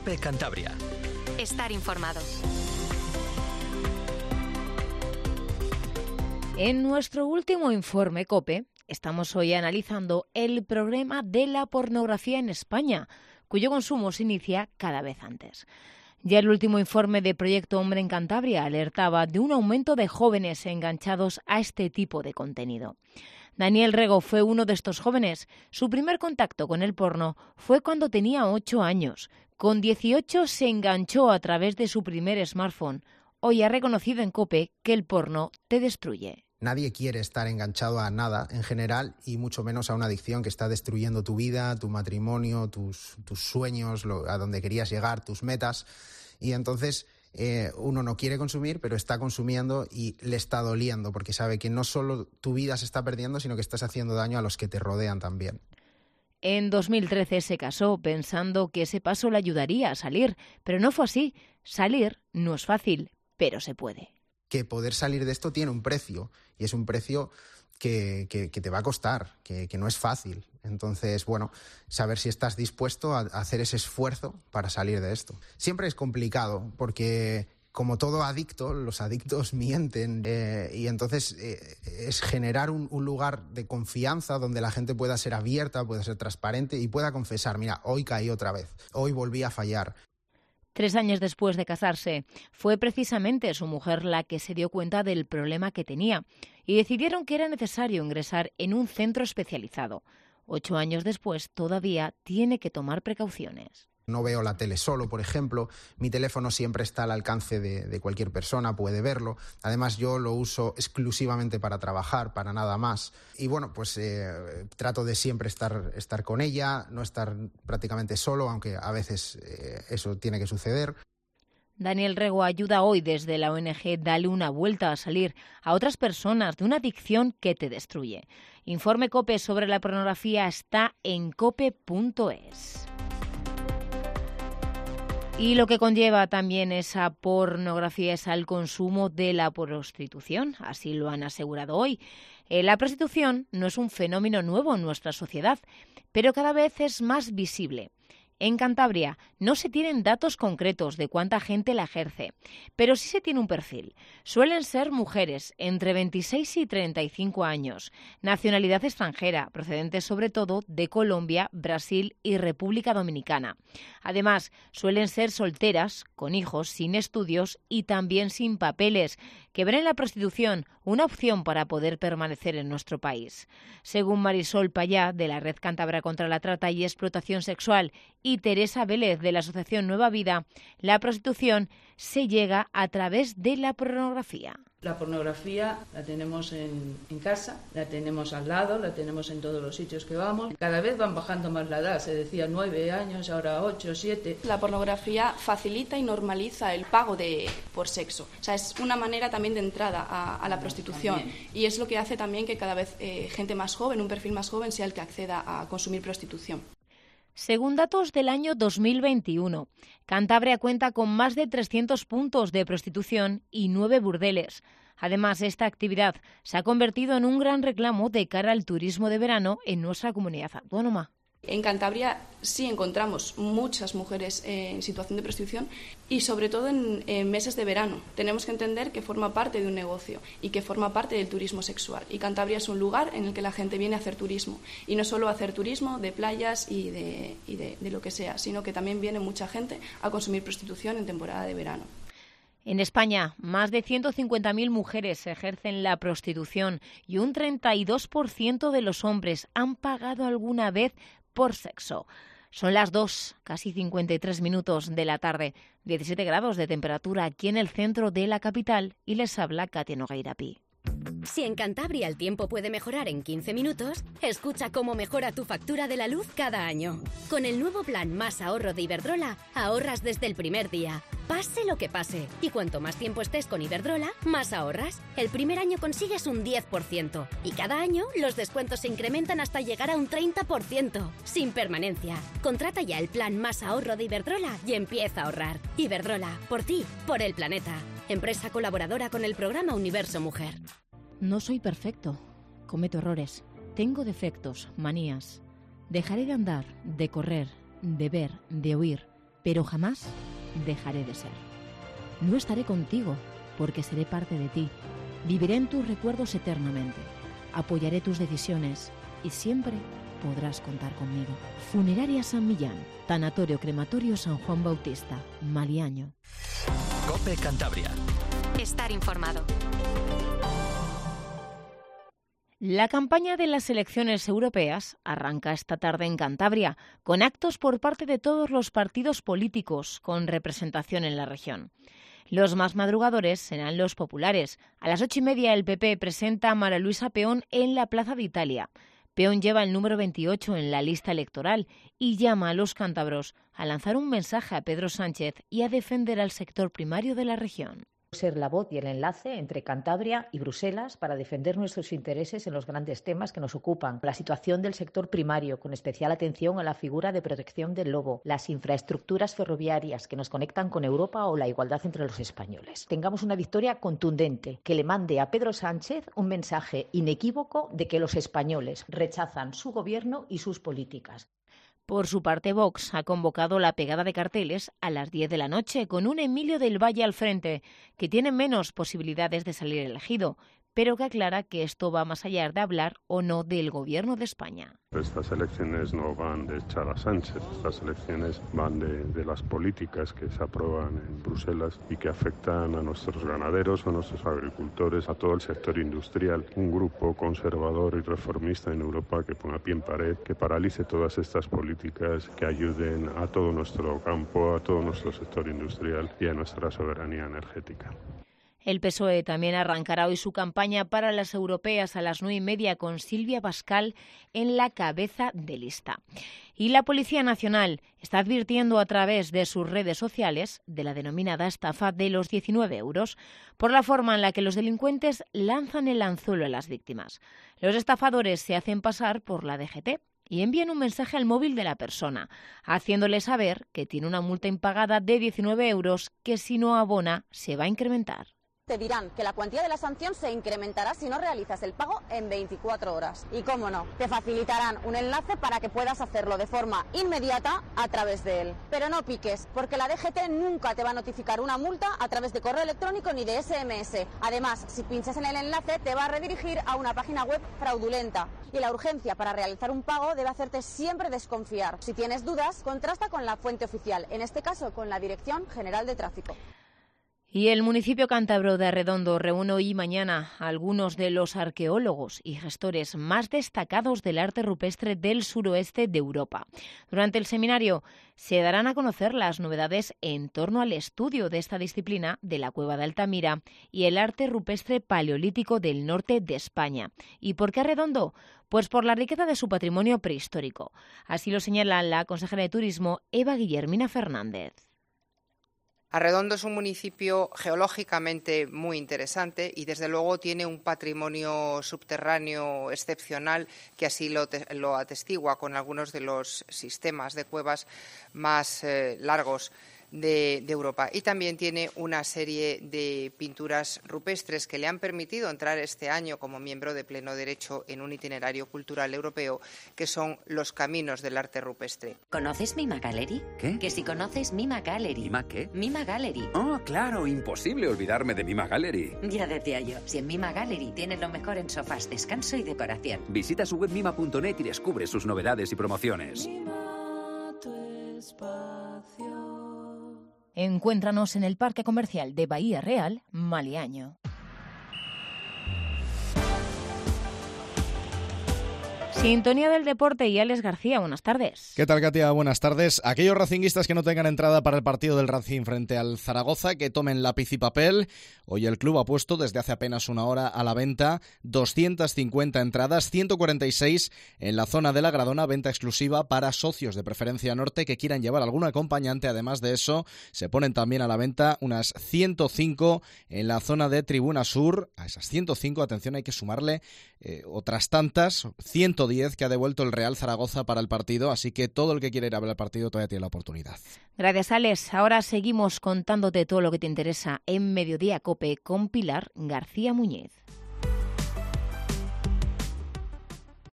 COPE Cantabria. Estar informado. En nuestro último informe COPE, estamos hoy analizando el problema de la pornografía en España, cuyo consumo se inicia cada vez antes. Ya el último informe de Proyecto Hombre en Cantabria alertaba de un aumento de jóvenes enganchados a este tipo de contenido. Daniel Rego fue uno de estos jóvenes. Su primer contacto con el porno fue cuando tenía 8 años. Con 18 se enganchó a través de su primer smartphone. Hoy ha reconocido en COPE que el porno te destruye. Nadie quiere estar enganchado a nada en general y mucho menos a una adicción que está destruyendo tu vida, tu matrimonio, tus sueños, a donde querías llegar, tus metas. Y entonces uno no quiere consumir, pero está consumiendo y le está doliendo porque sabe que no solo tu vida se está perdiendo, sino que estás haciendo daño a los que te rodean también. En 2013 se casó pensando que ese paso le ayudaría a salir, pero no fue así. Salir no es fácil, pero se puede. Que poder salir de esto tiene un precio y es un precio que te va a costar, que no es fácil. Entonces, bueno, saber si estás dispuesto a hacer ese esfuerzo para salir de esto. Siempre es complicado porque, como todo adicto, los adictos mienten y entonces es generar un lugar de confianza donde la gente pueda ser abierta, pueda ser transparente y pueda confesar, mira, hoy caí otra vez, hoy volví a fallar. 3 años después de casarse, fue precisamente su mujer la que se dio cuenta del problema que tenía y decidieron que era necesario ingresar en un centro especializado. 8 años después, todavía tiene que tomar precauciones. No veo la tele solo, por ejemplo. Mi teléfono siempre está al alcance de cualquier persona, puede verlo. Además, yo lo uso exclusivamente para trabajar, para nada más. Y bueno, pues trato de siempre estar con ella, no estar prácticamente solo, aunque a veces eso tiene que suceder. Daniel Rego ayuda hoy desde la ONG Dale una vuelta a salir a otras personas de una adicción que te destruye. Informe COPE sobre la pornografía está en cope.es. Y lo que conlleva también esa pornografía es el consumo de la prostitución, así lo han asegurado hoy. La prostitución no es un fenómeno nuevo en nuestra sociedad, pero cada vez es más visible. En Cantabria no se tienen datos concretos de cuánta gente la ejerce, pero sí se tiene un perfil. Suelen ser mujeres entre 26 y 35 años, nacionalidad extranjera, procedentes sobre todo de Colombia, Brasil y República Dominicana. Además, suelen ser solteras, con hijos, sin estudios y también sin papeles, que ven en la prostitución una opción para poder permanecer en nuestro país. Según Marisol Payá, de la Red Cántabra contra la Trata y Explotación Sexual, y Teresa Vélez, de la Asociación Nueva Vida, la prostitución se llega a través de la pornografía. La pornografía la tenemos en casa, la tenemos al lado, la tenemos en todos los sitios que vamos. Cada vez van bajando más la edad, se decía 9 años, ahora 8, 7. La pornografía facilita y normaliza el pago por sexo. O sea, es una manera también de entrada a la prostitución. También. Y es lo que hace también que cada vez gente más joven, un perfil más joven, sea el que acceda a consumir prostitución. Según datos del año 2021, Cantabria cuenta con más de 300 puntos de prostitución y 9 burdeles. Además, esta actividad se ha convertido en un gran reclamo de cara al turismo de verano en nuestra comunidad autónoma. En Cantabria sí encontramos muchas mujeres en situación de prostitución y sobre todo en meses de verano. Tenemos que entender que forma parte de un negocio y que forma parte del turismo sexual. Y Cantabria es un lugar en el que la gente viene a hacer turismo. Y no solo a hacer turismo de playas y de lo que sea, sino que también viene mucha gente a consumir prostitución en temporada de verano. En España, más de 150.000 mujeres ejercen la prostitución y un 32% de los hombres han pagado alguna vez por sexo. Son las 2, casi 53 minutos de la tarde, 17 grados de temperatura aquí en el centro de la capital y les habla Katia Nogueira-Pi. Si en Cantabria el tiempo puede mejorar en 15 minutos, escucha cómo mejora tu factura de la luz cada año. Con el nuevo plan Más Ahorro de Iberdrola, ahorras desde el primer día, pase lo que pase. Y cuanto más tiempo estés con Iberdrola, más ahorras. El primer año consigues un 10% y cada año los descuentos se incrementan hasta llegar a un 30%, sin permanencia. Contrata ya el plan Más Ahorro de Iberdrola y empieza a ahorrar. Iberdrola, por ti, por el planeta. Empresa colaboradora con el programa Universo Mujer. No soy perfecto. Cometo errores. Tengo defectos, manías. Dejaré de andar, de correr, de ver, de oír. pero jamás dejaré de ser. No estaré contigo, porque seré parte de ti. Viviré en tus recuerdos eternamente. Apoyaré tus decisiones y siempre podrás contar conmigo. Funeraria San Millán, Tanatorio Crematorio San Juan Bautista, Maliaño. COPE Cantabria. Estar informado. La campaña de las elecciones europeas arranca esta tarde en Cantabria, con actos por parte de todos los partidos políticos con representación en la región. Los más madrugadores serán los populares. A las 8:30 el PP presenta a María Luisa Peón en la Plaza de Italia. Peón lleva el número 28 en la lista electoral y llama a los cántabros a lanzar un mensaje a Pedro Sánchez y a defender al sector primario de la región. Ser la voz y el enlace entre Cantabria y Bruselas para defender nuestros intereses en los grandes temas que nos ocupan. La situación del sector primario, con especial atención a la figura de protección del lobo, las infraestructuras ferroviarias que nos conectan con Europa o la igualdad entre los españoles. Tengamos una victoria contundente que le mande a Pedro Sánchez un mensaje inequívoco de que los españoles rechazan su gobierno y sus políticas. Por su parte, Vox ha convocado la pegada de carteles a las 10 de la noche con un Emilio del Valle al frente, que tiene menos posibilidades de salir elegido, pero que aclara que esto va más allá de hablar o no del Gobierno de España. Estas elecciones no van de echar a Sánchez, estas elecciones van de las políticas que se aprueban en Bruselas y que afectan a nuestros ganaderos, a nuestros agricultores, a todo el sector industrial. Un grupo conservador y reformista en Europa que ponga pie en pared, que paralice todas estas políticas que ayuden a todo nuestro campo, a todo nuestro sector industrial y a nuestra soberanía energética. El PSOE también arrancará hoy su campaña para las europeas a las 9:30 con Silvia Pascal en la cabeza de lista. Y la Policía Nacional está advirtiendo a través de sus redes sociales de la denominada estafa de los 19 euros por la forma en la que los delincuentes lanzan el anzuelo a las víctimas. Los estafadores se hacen pasar por la DGT y envían un mensaje al móvil de la persona, haciéndole saber que tiene una multa impagada de 19 euros que si no abona se va a incrementar. Te dirán que la cuantía de la sanción se incrementará si no realizas el pago en 24 horas. Y cómo no, te facilitarán un enlace para que puedas hacerlo de forma inmediata a través de él. Pero no piques, porque la DGT nunca te va a notificar una multa a través de correo electrónico ni de SMS. Además, si pinchas en el enlace, te va a redirigir a una página web fraudulenta. Y la urgencia para realizar un pago debe hacerte siempre desconfiar. Si tienes dudas, contrasta con la fuente oficial, en este caso con la Dirección General de Tráfico. Y el municipio cántabro de Arredondo reúne hoy y mañana a algunos de los arqueólogos y gestores más destacados del arte rupestre del suroeste de Europa. Durante el seminario se darán a conocer las novedades en torno al estudio de esta disciplina de la Cueva de Altamira y el arte rupestre paleolítico del norte de España. ¿Y por qué Arredondo? Pues por la riqueza de su patrimonio prehistórico. Así lo señala la consejera de Turismo, Eva Guillermina Fernández. Arredondo es un municipio geológicamente muy interesante y desde luego tiene un patrimonio subterráneo excepcional que así lo atestigua con algunos de los sistemas de cuevas más largos de Europa. Y también tiene una serie de pinturas rupestres que le han permitido entrar este año como miembro de pleno derecho en un itinerario cultural europeo, que son los caminos del arte rupestre. ¿Conoces Mima Gallery? ¿Qué? Que si conoces Mima Gallery. ¿Mima qué? Mima Gallery. Oh, claro, imposible olvidarme de Mima Gallery. Ya decía yo, si en Mima Gallery tienes lo mejor en sofás, descanso y decoración. Visita su web mima.net y descubre sus novedades y promociones. Encuéntranos en el Parque Comercial de Bahía Real, Maliaño. Sintonía del deporte y Alex García, buenas tardes. ¿Qué tal, Katia? Buenas tardes. Aquellos racinguistas que no tengan entrada para el partido del Racing frente al Zaragoza, que tomen lápiz y papel. Hoy el club ha puesto desde hace apenas una hora a la venta 250 entradas, 146 en la zona de la Gradona, venta exclusiva para socios de Preferencia Norte que quieran llevar algún acompañante. Además de eso, se ponen también a la venta unas 105 en la zona de Tribuna Sur. A esas 105, atención, hay que sumarle otras tantas, 110 que ha devuelto el Real Zaragoza para el partido, así que todo el que quiera ir a ver el partido todavía tiene la oportunidad. Gracias, Alex. Ahora seguimos contándote todo lo que te interesa en Mediodía COPE con Pilar García Muñiz.